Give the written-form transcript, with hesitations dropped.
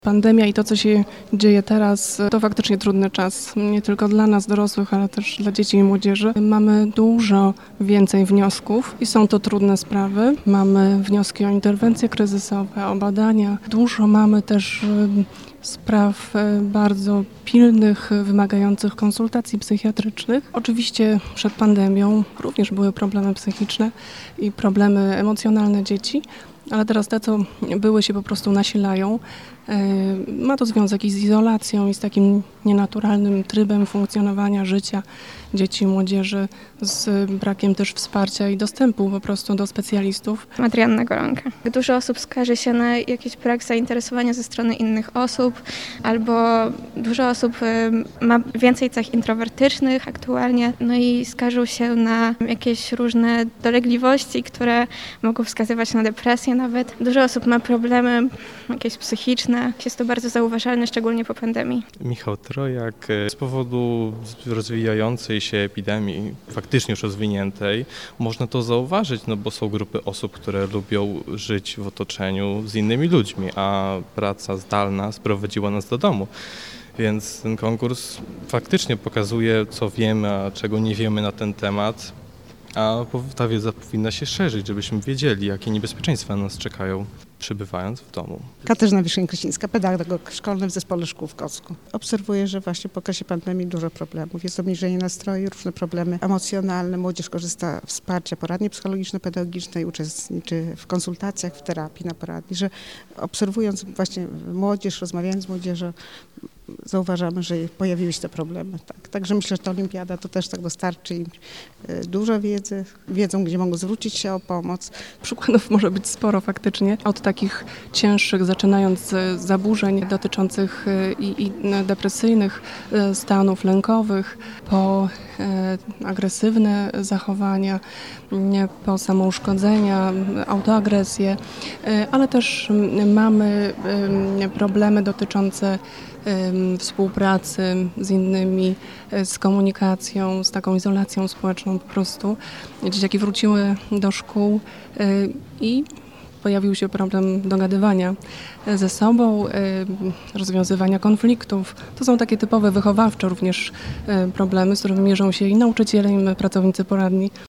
Pandemia i to, co się dzieje teraz, to faktycznie trudny czas. Nie tylko dla nas, dorosłych, ale też dla dzieci i młodzieży. Mamy dużo więcej wniosków i są to trudne sprawy. Mamy wnioski o interwencje kryzysowe, o badania. Dużo mamy też spraw bardzo pilnych, wymagających konsultacji psychiatrycznych. Oczywiście przed pandemią również były problemy psychiczne i problemy emocjonalne dzieci, ale teraz te, co były, się po prostu nasilają. Ma to związek i z izolacją, i z takim nienaturalnym trybem funkcjonowania życia dzieci i młodzieży, z brakiem też wsparcia i dostępu po prostu do specjalistów. Adrianna Golonka. Dużo osób skarży się na jakiś brak zainteresowania ze strony innych osób, albo dużo osób ma więcej cech introwertycznych aktualnie, no i skarżą się na jakieś różne dolegliwości, które mogą wskazywać na depresję nawet. Dużo osób ma problemy jakieś psychiczne. Jest to bardzo zauważalne, szczególnie po pandemii. Michał Trojak. Z powodu rozwijającej się epidemii, faktycznie już rozwiniętej, można to zauważyć, no bo są grupy osób, które lubią żyć w otoczeniu z innymi ludźmi, a praca zdalna sprowadziła nas do domu. Więc ten konkurs faktycznie pokazuje, co wiemy, a czego nie wiemy na ten temat, a ta wiedza powinna się szerzyć, żebyśmy wiedzieli, jakie niebezpieczeństwa nas czekają, przebywając w domu. Katarzyna Wiszeń-Krasińska, pedagog szkolny w Zespole Szkół w Kocku. Obserwuję, że właśnie po okresie pandemii dużo problemów. Jest obniżenie nastroju, różne problemy emocjonalne. Młodzież korzysta z wsparcia poradni psychologiczno-pedagogicznej, uczestniczy w konsultacjach, w terapii na poradni, że obserwując właśnie młodzież, rozmawiając z młodzieżą, zauważamy, że pojawiły się te problemy. Także myślę, że ta olimpiada to też tak dostarczy im dużo wiedzy, wiedzą, gdzie mogą zwrócić się o pomoc. Przykładów może być sporo faktycznie, od takich cięższych, zaczynając z zaburzeń dotyczących i depresyjnych stanów lękowych, po agresywne zachowania, po samouszkodzenia, autoagresję, ale też mamy problemy dotyczące współpracy z innymi, z komunikacją, z taką izolacją społeczną po prostu. Dzieciaki wróciły do szkół i pojawił się problem dogadywania ze sobą, rozwiązywania konfliktów. To są takie typowe wychowawcze również problemy, z którymi mierzą się i nauczyciele, i my, pracownicy poradni.